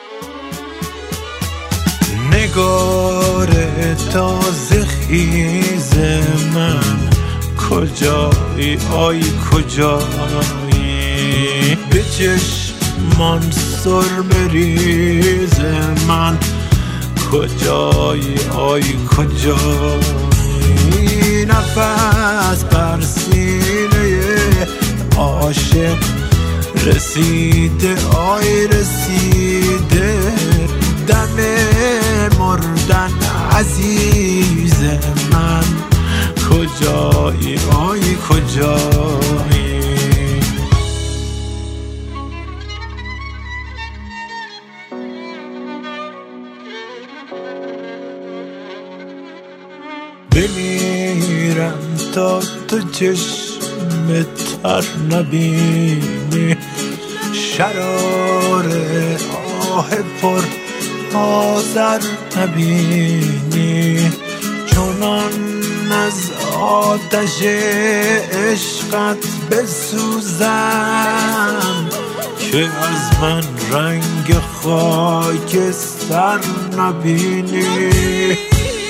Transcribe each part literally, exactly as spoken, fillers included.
نگار تازه خیز من کجایی آی کجایی به چشمان سرمه ریز من کجایی آی کجایی نفس بر سینه عاشق رسیده آی رسیده دم مردن عزیز من کجایی آی کجایی بمیرم تا تو چشم تر نبینی شرار آه پر آذر نبینی چونان از آتش عشقت بسوزم که از من رنگ خاکستر نبینی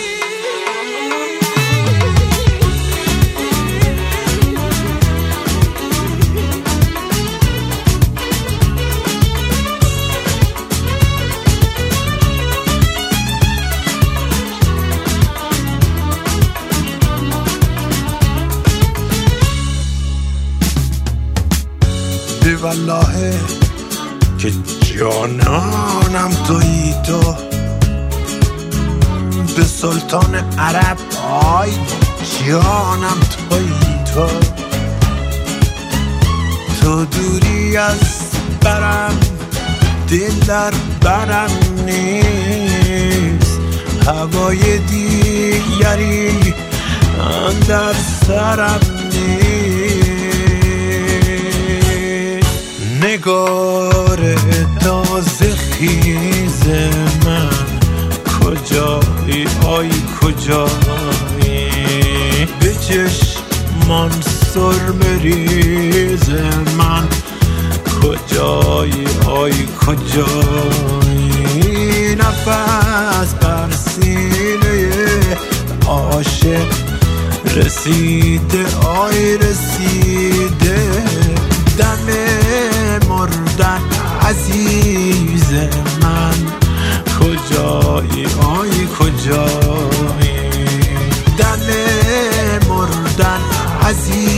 والله که جانانم تویی تو به سلطان عرب آی جانم تویی تو تو دوری از برم دل در برم نیست هوای دیگری اندر سرم نیست نگار تازه خیز من کجایی آی کجایی به چشمان سرمه ریز من کجایی آی کجایی نفس بر سینه عاشق رسیده آی رسیده دم مردن عزیز من کجایی آی کجایی دم مردن عزیز